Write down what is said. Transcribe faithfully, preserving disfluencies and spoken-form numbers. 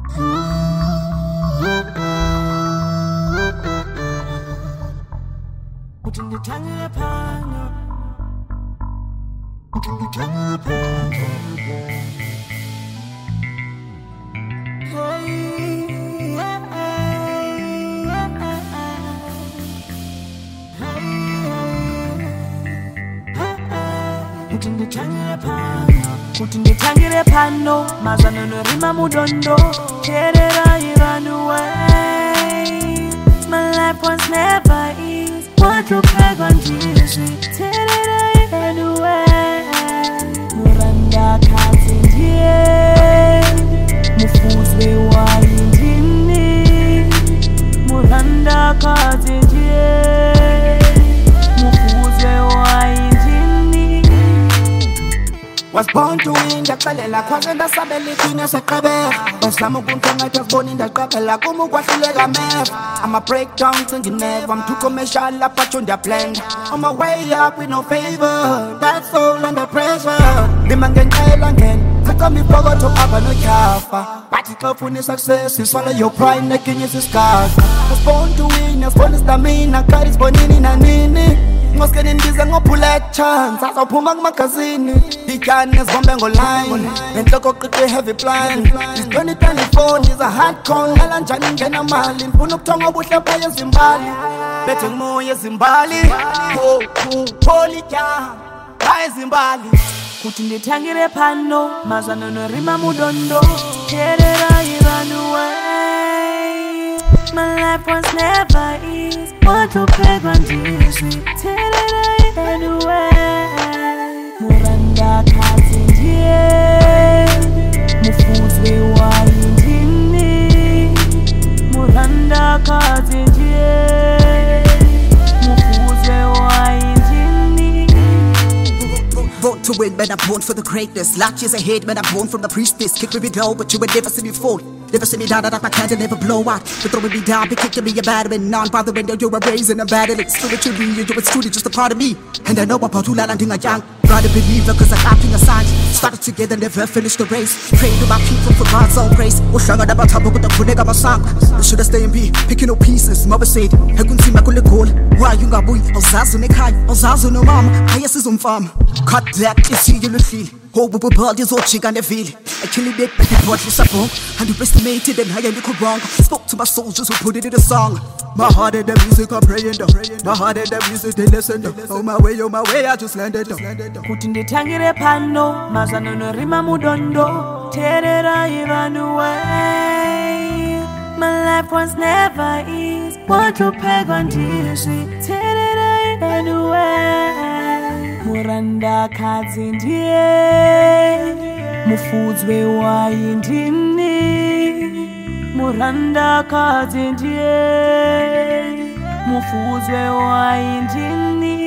Putting the tongue upon you. Putting the tongue upon you. Putting the tongue upon you. Putting the tongue upon you. Mazana no rima mudondo. Terera you run away. My life was never easy. Want to beg on Jesus. Terera you run away. Muranda kazi ndiye. Mufuzwe wa indini. Muranda kazi ndiye. Mufuzwe wa indini. Was born to win, ndaqalela kwaze ndasabela iqine seqebela basama ukuntonga boni ndaqaphela kuma ukwahluleka meva I'ma break down thinking never I'm too commercial up but on the blend On my way up with no favor That's all under pressure Lima ngencela ngene Thatha mifokoto apha nokyafa Bathi xa ufuna success swallow your pride nekinye isiskasa Was born to win, was born stamina Kari sibonini nanini Ngoskeni ndize ngophula chance azawuphuma kumagazini Ikani nezibombe ngoline Lenhloko qithe heavy blind It's twenty twenty-four ndiza hardcore Ngala njani ngena mali Mfuna ukuthonga ubuhle phaya ezimbali Bethe ngimoya ezimbali Oh, oh, holy jam Phaya ezimbali Kuti ndithangire phano Mazana no rima mudondo Terera you run away My life was never easy Want to beg on Jesus Terera you run away Muranda kazi ndiye Mufuzwe wa indini Muranda kazi ndiye Mufuzwe wa indini Born to win, man, I'm born for the greatness. Lot years ahead, man, I'm born from the priestess. Kick me down, but you would never see me fall. Never see me down, that my candle never blow out. But throwing me down, be kicking me a battering. Non-bothering, you're a raising and battling. It's true that you be, you're truly just a part of me. And I know about who landing a young. Rather believer, cause I got a sign. Started together, never finished the race. Pray to my people for God's own grace. Ushanga about top of the kunega masang. Should I stay and be picking up pieces? Mother said, I couldn't see my cool goal. Why you got boy? I was Zazu Nekai, I was Zazu no mom. I guess it's on farm. Cut that, you see, you look feel. Oh, we bought this old chick on the field. I kill it, but it was just a bone. And you estimated and I ain't look wrong. Spoke to my soldiers who put it in a song. My heart and the music, I'm praying down. My heart and the music, they listen down. On my way, on my way, I just landed down. Kuti ndithangire phano Mazana no rima mudondo Terera you run away My life was never easy Want to beg on Jesus Terera you run away Muranda kazi ndiye Mufuzwe wa indini Muranda kazi ndiye Mufuzwe wa indini